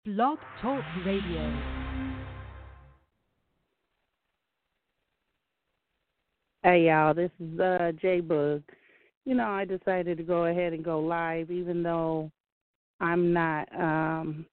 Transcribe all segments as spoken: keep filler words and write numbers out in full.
Blog Talk Radio. Hey y'all, this is uh, J Bug. You know, I decided to go ahead and go live, even though I'm not um,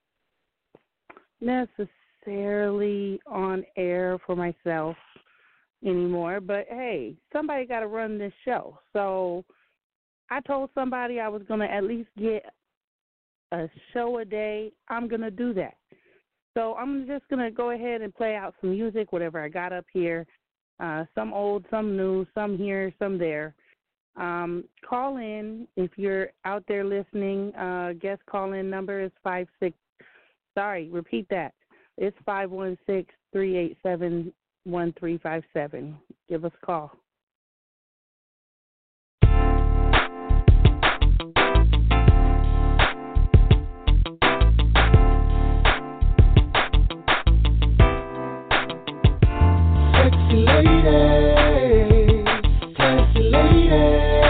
necessarily on air for myself anymore. But hey, somebody got to run this show. So I told somebody I was going to at least get a show a day. I'm going to do that. So I'm just going to go ahead and play out some music, whatever I got up here. Uh, some old, some new, some here, some there. Um, call in if you're out there listening. Uh, guest call-in number is five six. Sorry, repeat that. It's five one six, three eight seven, one three five seven. Give us a call. Sexy lady, classy lady.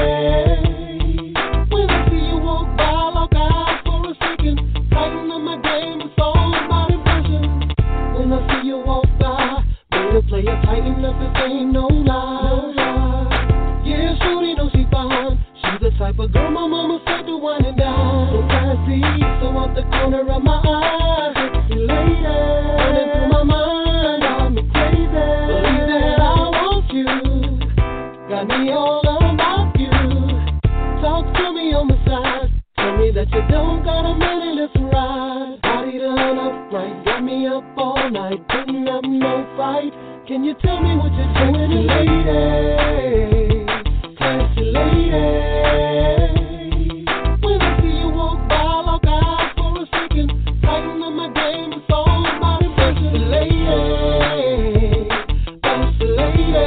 When I see you walk by, lock eyes for a second. Tighten up my game, it's all about impression. When I see you walk by, better play it, tighten up the game, no lie. No lie. Yeah, shorty knows she fine. She's the type of girl my mama said to wine and dine. So classy, so off the corner of my eye. Sexy lady, running through my mind, got me crazy. Believe that I want you, got me all about you. Talk to me on the side, tell me that you don't got a minute, let's ride. Body done up right, got me up all night, putting up no fight. Can you tell me what you're doing, lady? Classy lady. When I see you walk by, lock eyes for a second. Tighten up my game, it's all about impression. Lady, bossy lady.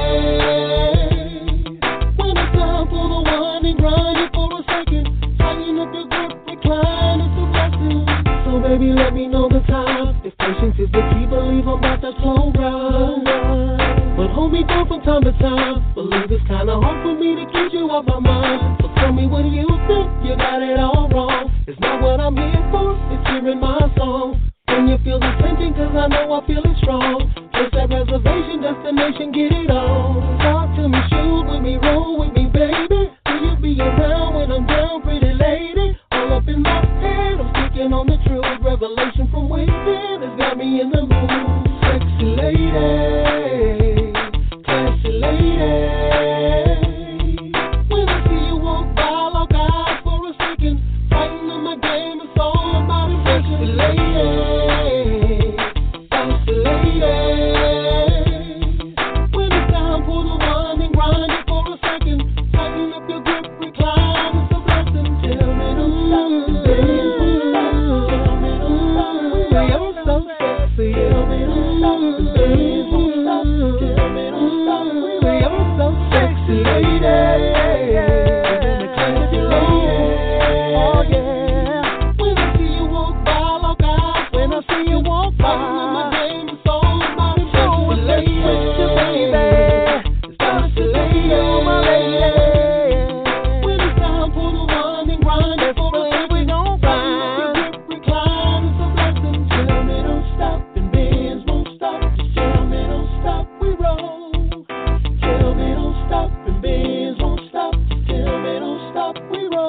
When it's time for the one and grind you for a second. Tighten up your grip, recline, it's a blessing. So baby, let me know the time. If patience is the key, believe I'm about to slow down. But hold me down from time to time. Believe it's kinda hard for me to keep you off my mind. So tell me, what do you think? You got it all wrong. It's not what I'm here for, it's hearing my song. When you feel the tension, cause I know I feel it strong. Place that reservation, destination, get it on. Talk to me, shoot with me, roll with me, baby. Will you be around when I'm down, pretty lady? All up in my head, I'm speaking on the truth. Revelation from within has got me in the mood. Sexy lady, classy lady. When I see you walk by, lock eyes for a second. Tighten up my game, it's all about impression. Lady, bossy lady. When it's time for the one and grind it for a second. Tighten up your grip, recline, it's a blessing. Tell me to stop the dance. Tell me to stop the way I'm so sexy. Tell me to stop the dance. Tell me to stop the way I'm so sexy, lady. Classy lady. Oh yeah. When I see you walk by, lock eyes. When I see you walk by, my game is all about it. So it's lady, baby. Bossy lady, my lady. When it's time for the one and grind it for a second, we gon' grind. Recline, it's a blessing. Tell me don't stop and Benz won't stop. Just tell me don't stop, we roll. Tell me don't stop and Benz won't stop. Just tell me don't stop, we roll.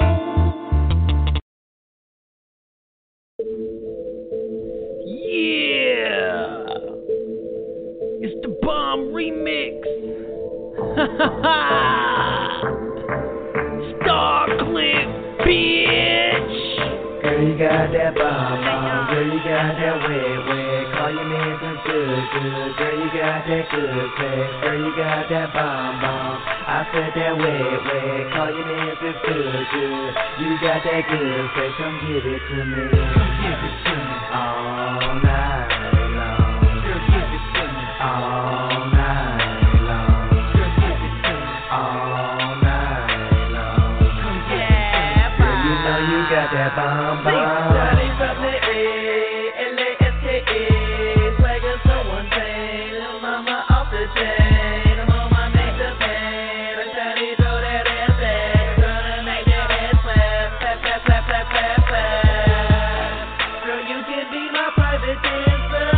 Yeah! It's the bomb remix. Star Clip, bitch. Girl, you got that bomb bomb. Girl, you got that wet wet. Call your man some good good. Girl, you got that good sex. Girl, you got that bomb bomb. I said that wet wet. Call your man some good good. You got that good sex. Come give it to me. Come give it to me. All night long. Girl, give it to me. All night long. Girl, give it to me. All night long. Come give it to me. Girl, you know you got that bomb bomb. Johnny from the A, L A S K A, swagger so insane, little mama off the chain, I'm on my make the pain, I'm trying to throw that ass back, I'm gonna make that ass clap, clap, clap, clap, clap, clap, clap. Girl, you my private dancer.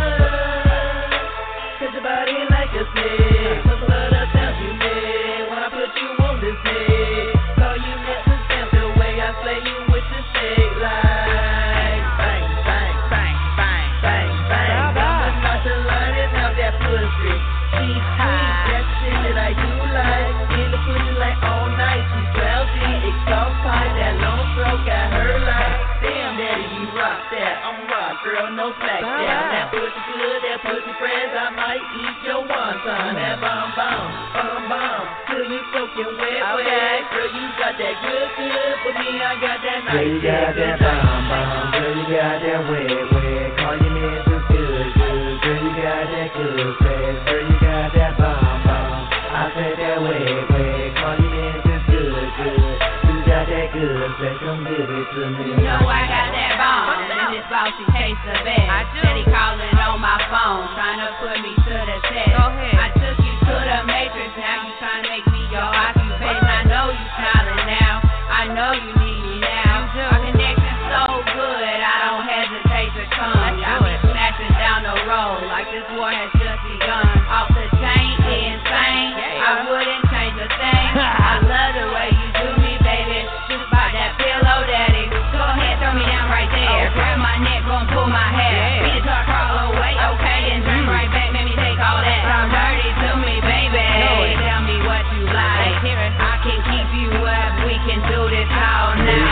Touch your body like a snake. Couple of the sounds you make when I put you on this snake. Call you Mister Stamp the way I slay you with the snake like bang, bang, bang, bang, bang, bang. I'm the lining out that pussy. She's sweet, that shit that I do like. In the pussy like all night. She's drowsy, exhaust pipe, that long stroke got her like. Damn, daddy, you rock that. I'm rock, girl, no slack down. That pussy good, that pussy fresh. I might eat your wonton. That bomb, bomb, bomb, bomb. Till you soaking wet, wet. Girl, you got that good, good. For me, I got that nice. Girl, you got that bomb, bomb. Girl, you got that wet, wet. Call your man so good, good. Girl, you got that good sex. Girl, you got that bomb, bomb. I said that wet, wet. Call your man so good, good. You got that good sex. Come give it to me. You know I got that bomb, and this bossy taste the best. I do. Steady calling on my phone, trying to put me to the test. Go ahead. I took you to the matrix, now you trying to make me your occupation. I know you smiling now, I know you need me now. Our connection's so good, I don't hesitate to come. I be smashing down the road like this war has just begun. Off the chain, insane, I wouldn't change a thing. I love the way you do me, baby. Just by that pillow, daddy. Go ahead, throw me down right there. Grab my neck, gon' pull my hair. Beat the truck, crawl away, okay, and turn right back. Make me take all that. Sound dirty to me, baby. Tell me what you like. I can keep you up. We can do this all night.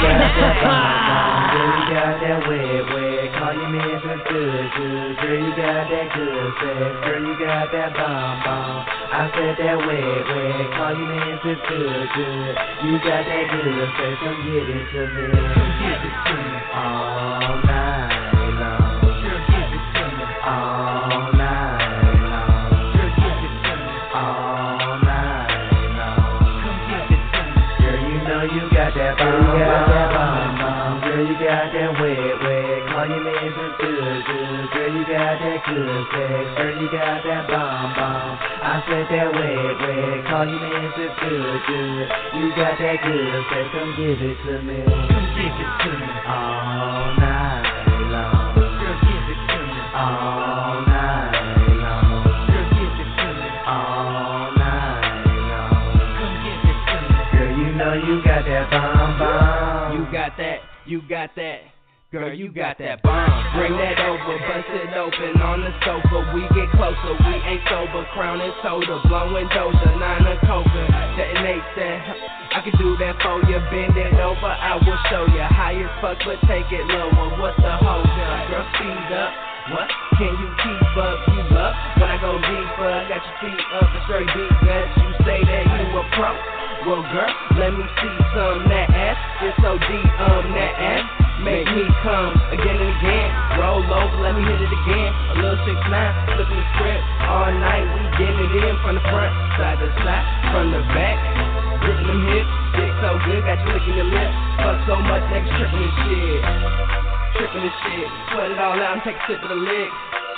Girl, you got that wet, wet. Call your man so good, good. Girl, you got that good sex. Girl, you got that bomb, bomb. I said that wet, wet. Call your man so good, good. You got that good sex. Come give it to me. Come give it to me. All night long. Girl, give it to me. All night long. Girl, give it to me. All night long. Come give it to me. Girl, you know you got that bomb, you got that bomb, bomb. Girl, you got that wet, wet. Call your man so good, good. Girl, you got that good sex. Girl, you got that bomb, bomb. I said that wet, wet. Call your man so good, good. You got that good sex. Come give it to me. Come give it to me. All night long. Girl, give it to me. All night long. Girl, give it to me. All night long. Come give it to me. Girl, you know you got that bomb, bomb. You got that, you got that. Girl, you got that bomb. Bring that over, bust it open on the sofa. We get closer, we ain't sober. Crown and soda, blowing doja, nine of coca. Detonate that. I can do that for you. Bend it over, I will show you. High as fuck, but take it lower. What the hold up? Girl, speed up. What? Can you keep up? You up? When I go deeper, got your feet up, a straight beat. Guess you say that you a pro. Well, girl, let me see some that ass. It's so deep, um, that ass. Make me come again and again. Roll over, let me hit it again. A little six nine, flipping the script. All night, we getting it in from the front, side to side, from the back. Gripping them hips, dick so good, got you licking your lips. Fuck so much, niggas tripping this shit. Tripping this shit. Sweat it all out and take a sip of the lick.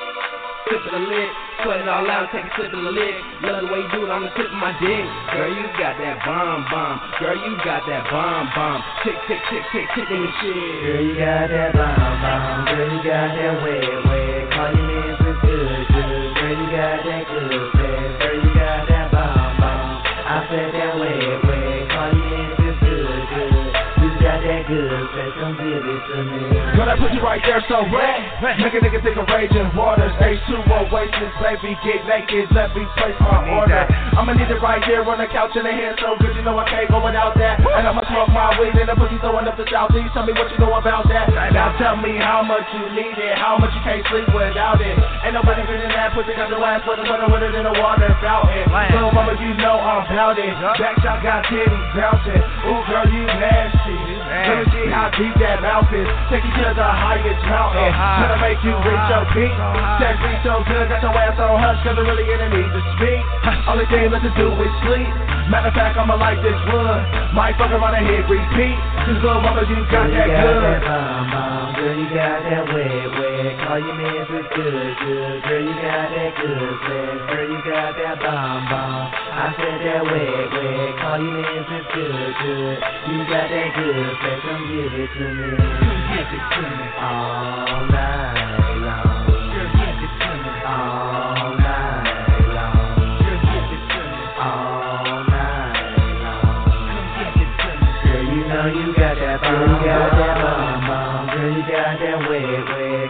Sip of the lick. Sweat it all out and take a sip of the lick. Love the way you do it on the tip of my dick. Girl, you got that bomb bomb. Girl, you got that bomb bomb. Tick, tick, tick, tick, tick in the shit. Girl, you got that bomb bomb. Girl, you got that wet, wet. Call your man so good, good. Girl, you got that good sex. Girl, you got that bomb bomb. I said that wet, wet. Call your man so good, good. You got that good sex. Come give it to me. Girl, I put you right there so wet. Make a nigga think of raging waters. H two O Oasis, baby, get naked. Let me place my order. I'ma need it right here on the couch in the hand so good. You know I can't go without that. And I'ma smoke my weed in the pussy throwing up the southeast. Tell me what you know about that. Now tell me how much you need it. How much you can't sleep without it. Ain't nobody getting that pussy got the last with the weather with it in the water fountain. Little mama, you know I'm bout it. Back shot got titties bouncing. Ooh, girl, you nasty. Let me see how deep that mouth is. Take you to the highest mountain. Gonna make you reach your peak. Sex me so good, got your ass on hush, cause I really ain't need to speak. Only thing left to do is sleep. Matter of fact, I'ma like this wood. Might fuck around and hit repeat. Cause little mama, you got Girl, that you good. got that bomb bomb. Girl, you got that wet, wet. Call your man so good, good. Girl, you got that good sex. Girl, you got that bomb bomb. I said that wet, wet. Call your man so good, good. You got that good sex. Come give it to me. Come give it to me. All night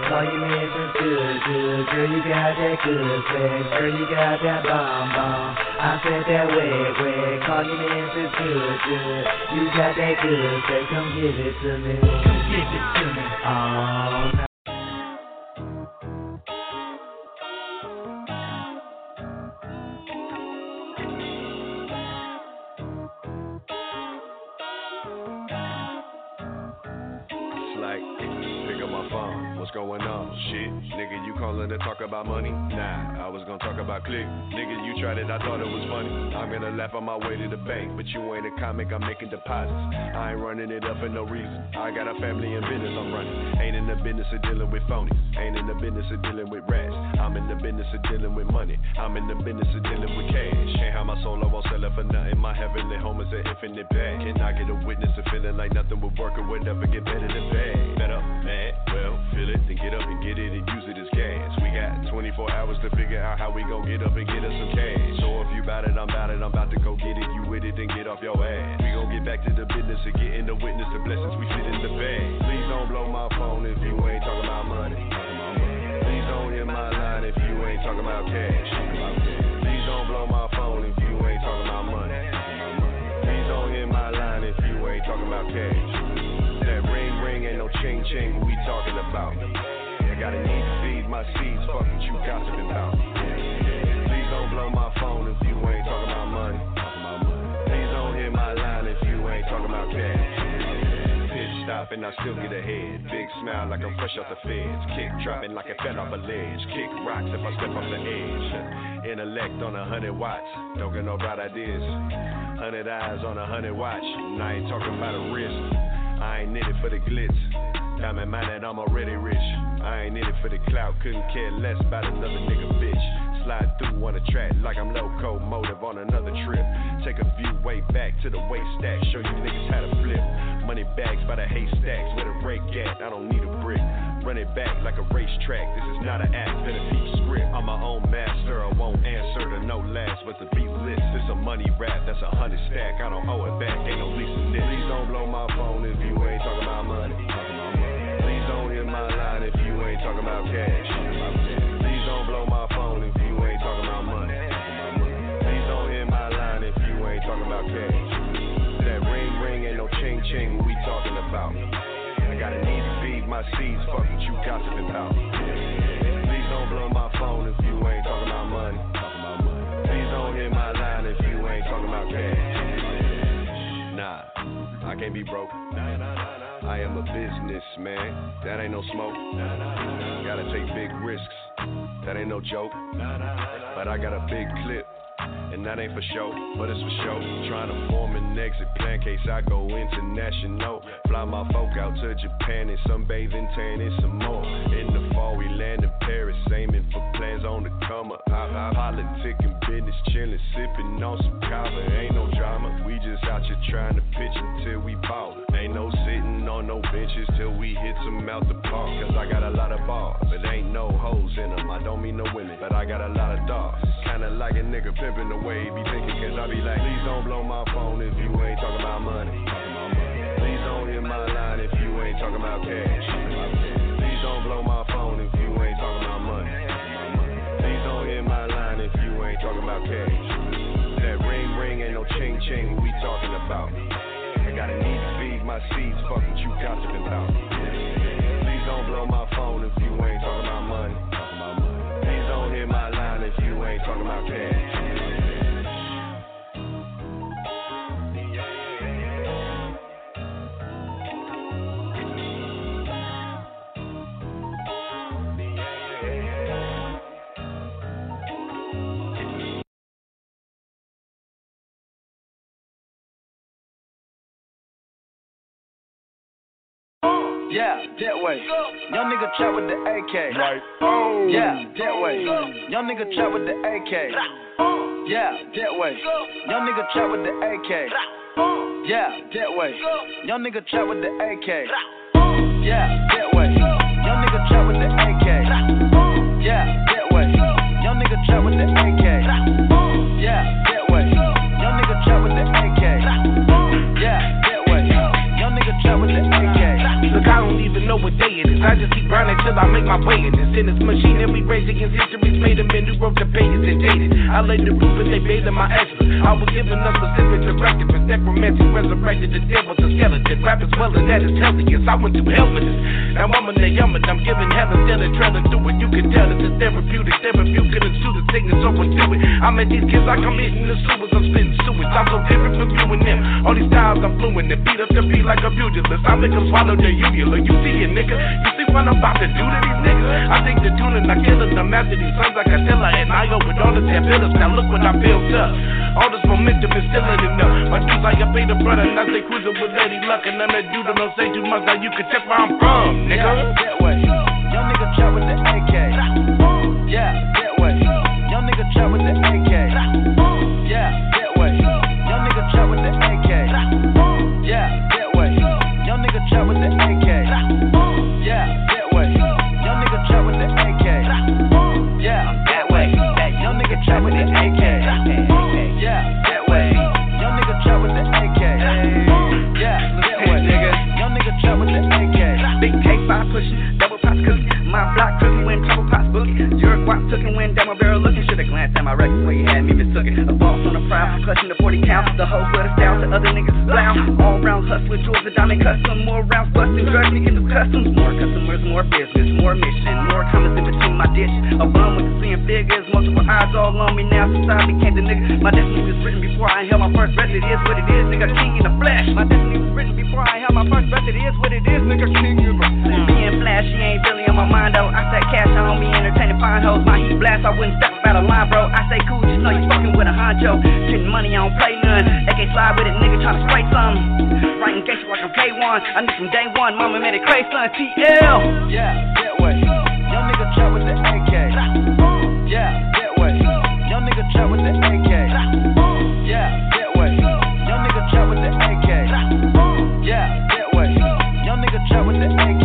Call your man some good, good. Girl, you got that good sex. Girl, you got that bomb, bomb. I said that wet, wet. Call your man some good, good. You got that good sex. Come give it to me. Come give it to me. Oh, no. What's going on? Shit, nigga, you calling to talk about money? Nah, I was gonna talk about click. Nigga, you tried it, I thought it was funny. I'm gonna laugh on my way to the bank, but you ain't a comic, I'm making deposits. I ain't running it up for no reason. I got a family and business I'm running. Ain't in the business of dealing with phonies. Ain't in the business of dealing with rats. I'm in the business of dealing with money. I'm in the business of dealing with cash. Can't have my soul, I won't sell it for nothing. My heavenly home is an infinite bag. Can I get a witness of feeling like nothing would work or would ever get better than bad? Fed up, mad, well, feel it. Then get up and get it and use it as gas. We got twenty-four hours to figure out how we gon' get up and get us some cash. So if you bout it, I'm bout it, I'm about to go get it. You with it, then get off your ass. We gon' get back to the business of getting the witness to blessings we fit in the bag. Please don't blow my phone if you ain't talking about money. Please don't hit my line if you ain't talking about cash. Please don't blow my phone if you ain't talking about money. Please don't hit my line if you ain't talking about cash. That ring ring ain't no ching ching, what we talking about? I got a need to feed my seeds, fuck what you gossiping about. Please don't blow my phone if you ain't talking about money. Please don't hit my line if you ain't talking about cash. Pitch stop and I still get ahead. Big smile like I'm fresh off the feds. Kick dropping like I fell off a ledge. Kick rocks if I step off the edge. Intellect on a hundred watts. Don't get no bright ideas. Hundred eyes on a hundred watch. And I ain't talking about a wrist. I ain't in it for the glitz. Diamond minded, I'm already rich. I ain't in it for the clout. Couldn't care less about another nigga bitch. Slide through on a track like I'm locomotive on another trip. Take a view way back to the waist stack. Show you niggas how to flip. Money bags by the haystacks. Where the rake at? I don't need a brick. Run it back like a racetrack. This is not an act, better peep script. I'm my own master. I won't answer to no last, but the beat list. This a money rap. That's a hundred stack. I don't owe it back. Ain't no leasing this. Please don't blow my phone if you ain't talking about money. Please don't hit my line if you ain't talking about cash. Please don't blow my phone if you ain't talking about money. Please don't hit my line if you ain't talking about cash. That ring ring ain't no ching ching, what we talking about? I got a need to feed my seeds, fuck what you gossiping about. Please don't blow my phone if you ain't talking about money. Please don't hit my line if you ain't talking about cash. Nah, I can't be broke. I am a businessman, that ain't no smoke. Gotta take big risks, that ain't no joke. But I got a big clip, and that ain't for show, but it's for show. Trying to form an exit plan, case I go international. Fly my folk out to Japan and sunbathe in tan and some more. In the fall we land in Paris, aiming for plans on the come up. Politic and business chillin', sippin' on some kava. Ain't no drama, we just out here trying to pitch until we ball. Ain't no sitting on no benches till we hit some out the park. Cause I got a lot of bars, but ain't no hoes in them. I don't mean no women, but I got a lot of dogs. Kinda like a nigga pimpin' the way he be thinking. Cause I be like, please don't blow my phone if you ain't talking about money. Please don't hit my line if you ain't talking about cash. Please don't blow my phone if you ain't talking about money. Please don't hit my line if you ain't talking about cash. That ring ring ain't no ching ching, what we talking about? I got a need to feed my seeds, fuck what you gossiping about. Please don't blow my phone if you ain't talking about money. Please don't hit my line if you ain't talking about cash. Yeah, that way. Young nigga trap with the A K. Right. Oh. Yeah, that way. Young nigga trap with the A K. Yeah, that way. Young nigga trap with the A K. Yeah, that way. Young nigga trap with the A K. Yeah, that way. Young nigga trap with the A K. Yeah, that way. Young nigga trap with the A K. Yeah, that way. Young nigga trap with the A K. Yeah, that way. Young nigga trap with the A K. Look, I don't even know what day it is. I just keep grinding till I make my way in this. In this machine, every race against history's made. A man who wrote the pages and dated. I laid the roof and they bathed in my ashes. I was given a specific directive. And necromancy resurrected the dead with a skeleton. Rap as well as that is healthiest. I went to hell for this. Now I'm a Nayaman. I'm giving hell instead of trailing through it. You can tell it's a therapeutic. Therapeutic couldn't sue the sickness over do it. I met these kids like I'm hitting the sewers. I'm spitting sewage. I'm so different from you and them. All these styles I'm fluent and beat up the beat like a pugilist. I make them swallow their uvula. You see it, nigga. You see what I'm about to do to these niggas? I take the tune and I kill them after these sons like Attila and I go with all the damn pillars. Now look what I built up. All this momentum is still in enough. My dudes like I pay the brother and I say cruising with Lady Luck. And I'm that dude that don't say too much. Now you can check where I'm from, nigga. Yeah, that way. Young nigga trap with the A K. Yeah, that way. Young nigga trap with the A K. Yeah, that way. Young nigga trap with the A K. Yeah, that way. Young nigga trap with the A K. Yeah, that way. Young nigga trap with the A K. Yeah, that way. That young nigga trap with the A K. Yeah, that way. Young nigga trap with the A K. Yeah, that way. Young nigga trap with the A K. Big cake, five pushing, double pots cookie. My block cookie when trouble pots boogie. Your guap tookin' when down my barrel looking. Shoulda glanced at my record before you had me mistooken. A boss on the prowl, clutching the forty count. The hoes let us down, the other niggas is loud. All round hustling, jewels and diamond custom. More rounds busting, drugs, making new customs. More customers, more business, more mission. More comments in between my dish. A bum with the seeing figures, multiple eyes all on me now. Since I became the nigga, my destiny was written before I held my first breath. It is what it is, nigga, king in the flesh. My destiny was written before I held my first breath. It is what it is, nigga, king in the flesh. Being flashy ain't really on my mind though. I said cash out on me, entertaining fine hoes. My heat blast, I wouldn't step about a line, bro. I say cool, just know you fucking with a honcho. Getting money, I don't play none. They can't slide with it, nigga, tryna spray something. Writing gangsta like I'm K one. I knew from day one, mama made it crazy, son. T L. Yeah, that way. Young nigga trap with the A K. Yeah, that way. Young nigga trap with the A K. Yeah, that way. Young nigga trap with the A K. Yeah, that way. Young nigga trap with the A K.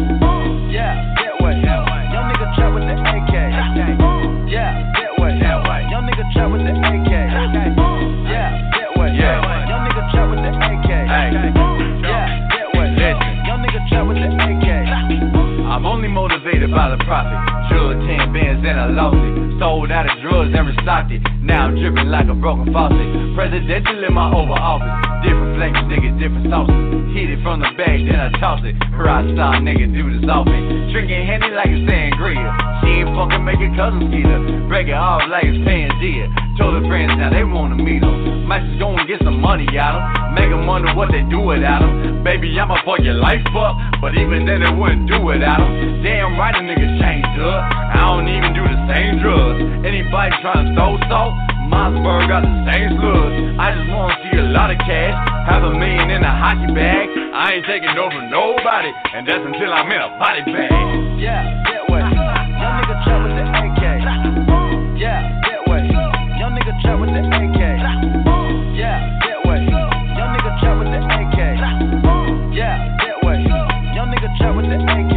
Yeah, that way. Young nigga trap with the A K. Yeah, that way. Young nigga trap with the A K. Yeah, that way. Young nigga trap with the A K. Yeah, that way. Young nigga trap with the A K. I'm only motivated by the profit. Drug ten bands and I lost it. Sold out of drugs and restocked it. Now I'm dripping like a broken faucet. Presidential in my Oval Office. Different flavors, nigga, different sauces. Hit it from the bag, then I toss it. Rock star nigga do this often. Drinking Henny like it's sangria. She ain't fucking making cousins either. Break it off like it's Pangea. Told her friends now they wanna meet them. Might just go and get some money out them. Make them wonder what they do without them. Baby, I'ma fuck your life up. But even then they wouldn't do without them. Damn right a nigga changed up. I don't even do the same drugs. Anybody tryna throw salt? Mossberg got the same slugs. I just wanna see a lot of cash. Have a million in a hockey bag. I ain't taking no from nobody. And that's until I'm in a body bag. Yeah, that way. Young nigga trap with the A K. Yeah, that way. Young nigga trap with the A K. Yeah, that way. Young nigga trap with the A K. Yeah, that way. Young nigga trap with the A K.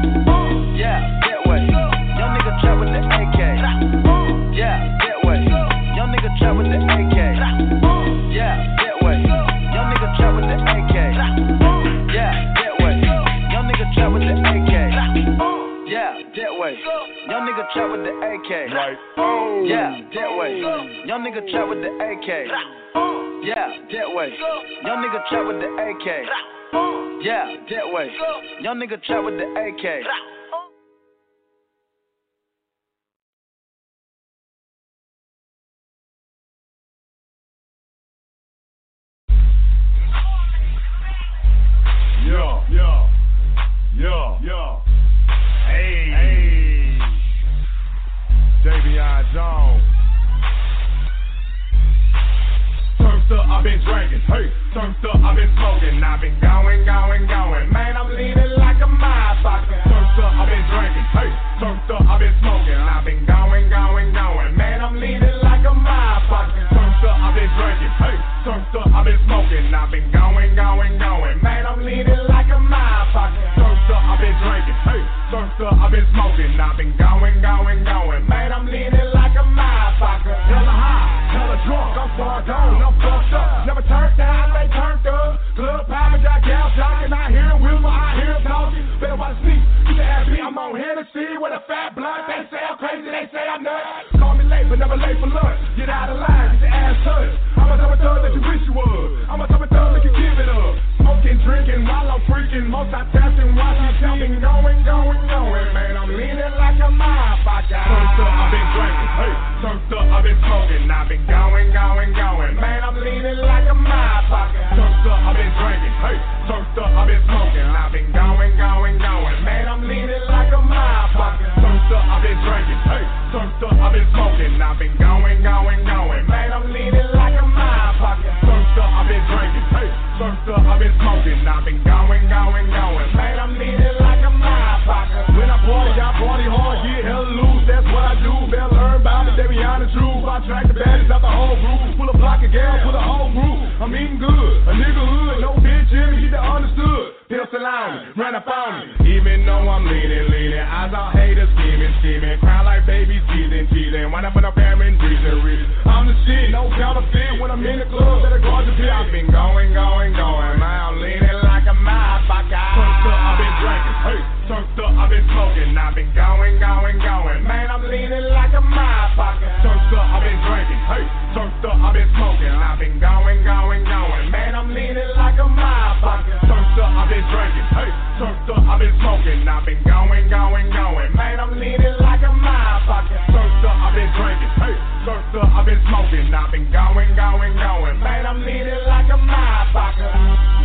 Yeah, that way. Young nigga trap with the A K. Yeah, that way. Young nigga trap with the A K. Yeah, that way. Young nigga trap with the A K. Yeah, that way. Young nigga trap with the A K. Yeah, that way. Young nigga trap with the A K. Right. Yeah, that way. Young nigga trap with the A K. Yeah, that way. Young nigga trap with the A K. Yeah, that way. Young nigga trap with the A K. Yo, yo, yo, yo. Hey, hey. Davion Jones. Turned up, I've been drinking. Hey, turned up, I've been smoking. I've been going, going, going. Man, I'm leaning like a motherfucker. Turned up, I've been drinking. Hey, turned up, I've been smoking. I've been going, going, going. Man, I'm leaning like a motherfucker. Turned up, I've been drinking. Hey, turned up, I've been smoking. I've been going, going, going. Man, I'm leaning like a motherfucker. Turned up, I've been drinking. Hey, turned up, I've been smoking. I've been going, going, going. Man, I'm leaning like a motherfucker. Hella high, hella drunk. I'm far gone. I'm fucked up. Never turned down, they turned up. Club power, jack, gal, jocking. I hear him whistle, I hear him talking. Better watch me. You can ask me, I'm on Hennessy. with a fat blunt. They say I'm crazy, they say I'm nuts. Call me late, but never late for lunch. Get out of line, get your ass touched. I'm a type of thug that you wish you was. I'm a type of thug that you give it up. Smoking, drinking, while I'm freaking. Multitasking, watching, counting, going, going, going. Man, I'm leaning like a motherfucker. Turned up, I've been drinking. Hey, turned up, I've been smoking. I've been going, going, going. Man, I'm leaning like a motherfucker. Turned up, I've been drinking. Hey, turned up, I've been smoking. I've been going, going, going. Man, I'm leaning like a motherfucker. Turned up, I've been drinking. Hey, turned up, I've been smoking. I've been going, going, going. Man, I'm leaning like a motherfucker. Turned up, I've been drinking. Hey, turned up, I've been smoking. I've been going, going, going. Man, I'm leaning like a motherfucker. When I party, I party hard, get hella loose. That's what I do. Better learn about it, they be on the truth. I track the baddies out the whole group. Pull a block of gal, pull a whole group. I'm eating good, a nigga hood, no bitch in me, get that understood. Pistol on me, run up on me. Even though I'm leaning, leaning, eyes all haters scheming, scheming. Cry like babies, teasing, teasing. Wind up in a famine, reason, reason. I'm the shit, no counterfeit. When I'm in the club, better guard the pit. I've been going, going, going. I'm leaning like a motherfucker. Turned up, I've been drinking. Hey, turned up, I've been smoking. I've been going, going, going. Man, I'm leaning like a motherfucker. Turned up, I've been drinking. Hey, turned up, I've been smoking. I've been going, going, going. Man, I'm leaning like a motherfucker. Turned up, I've been drinking. Hey, turned up, I've been smoking. I've been going, going, going. Man, I'm leaning like a motherfucker. Turned up, I've been drinking. Hey, turned up, I've been smoking. I've been going, going, going. Man, I'm leaning like a motherfucker.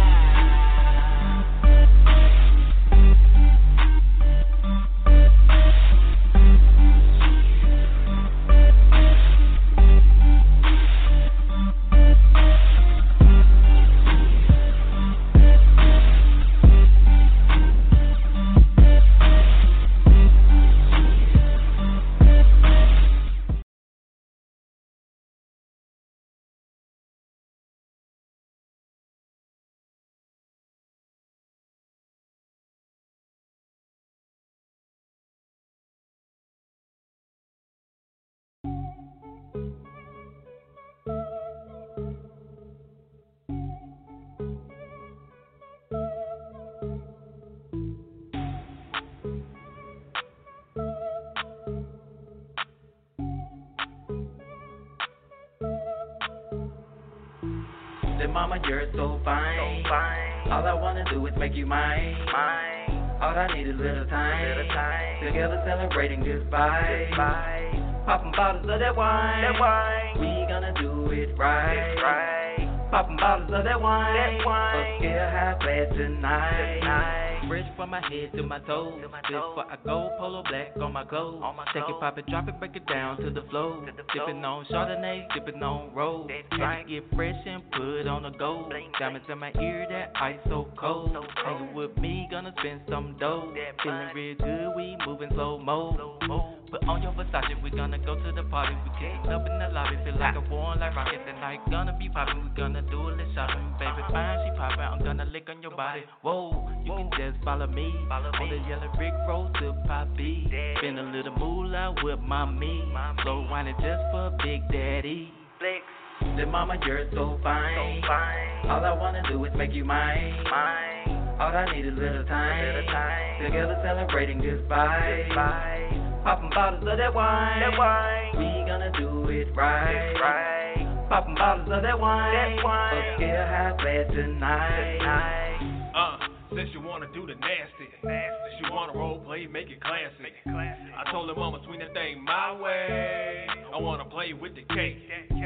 Mama, you're so fine. so fine. All I wanna do is make you mine. mine. All I need is a little time. Little time. Together celebrating goodbye. goodbye. Popping bottles of that wine. That wine. We gonna do it right. right. Popping bottles of that wine. That wine. But get high class tonight. tonight. Fresh from my head to my toes. To my toes. Before I go, polo black on my clothes. On my Take clothes. It, pop it, drop it, break it down to the flow. To the Dipping on Chardonnay, dipping on Rose. Try to get fresh and put on the gold. Diamonds in my ear, that ice so cold. So Hanging with me, gonna spend some dough. Feeling real good, we moving slow mo. Put on your Versace, we gonna go to the party. We kissing up in the lobby, feel like a war like rocket. The night gonna be poppin', we gonna do a little shopping. Baby, fine, she poppin', I'm gonna lick on your body. Whoa, you can just follow me. Follow on me. The yellow brick road to Poppy. Spend a little moolah with mommy. Slow whining just for Big Daddy. Flex. Then mama, you're so fine. so fine. All I wanna do is make you mine. mine. All I need is a little time. Little time. Together celebrating goodbye. goodbye. Popping bottles of that wine. That wine. We gonna do it right. right. Popping bottles of that wine. That wine. Let's get high class tonight. tonight. Uh, since you wanna do the nasty, nasty. She wanna role play, make it classy. Make it classy. I told her mama swing that thing my way. I wanna play with the cake.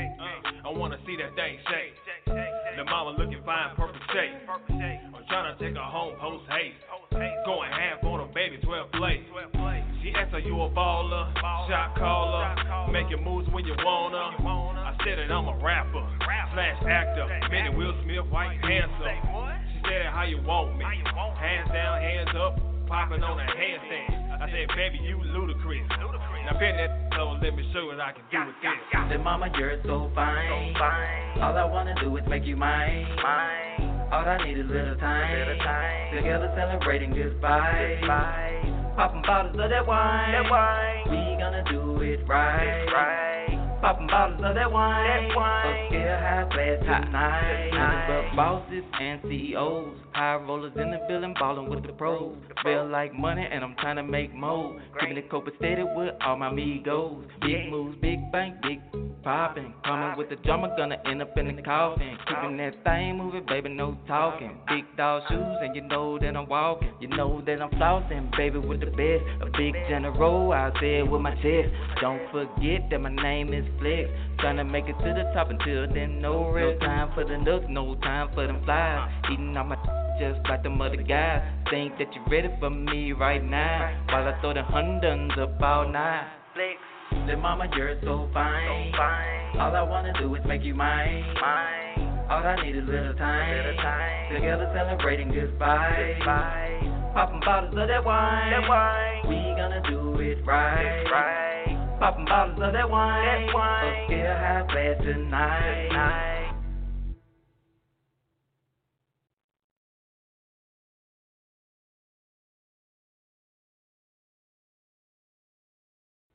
Uh, I wanna see that thing shake. The mama looking fine, perfect shape. I'm trying to take her home post haste. Going half on her baby, twelve plays. She asked, are you a baller? Shot caller, making moves when you wanna. I said that I'm a rapper, slash actor. Minnie Will Smith, white handsome. She said, how you want me? Hands down, hands up, popping on a handstand. I said, baby, you ludicrous. Now bend that toe, let me show you what I can do with this. Then mama, you're so fine. so fine. All I wanna do is make you mine. mine. All I need is a little time. Little time. Together celebrating goodbye. goodbye. Popping bottles of that wine. That wine. We gonna do it right. right. Popping bottles of that wine. That wine. Upscale high class tonight. Nothing but bosses and C E Os. High rollers in the building, ballin' with the pros. Feel like money and I'm trying to make more. Keeping it copa steady with all my amigos. Big moves, big bank, big poppin'. Coming with the drama, gonna end up in the coffin. Keeping that thing moving, baby, no talking. Big dog shoes and you know that I'm walking. You know that I'm flossing, baby, with the best. A big general, I say it with my chest. Don't forget that my name is Flex. Tryna make it to the top until then, no rest. No time for the nooks, no time for them flies. Eating all my just like them other guys. Think that you're ready for me right now, while I throw the hundreds up all night. Flex. Then mama, you're so fine. so fine. All I wanna do is make you mine. mine. All I need is little time. Little time. Together celebrating goodbye. goodbye. Popping bottles of that wine. That wine. We gonna do it right. right. Popping bottles of that wine. That wine. Upscale high class tonight. tonight.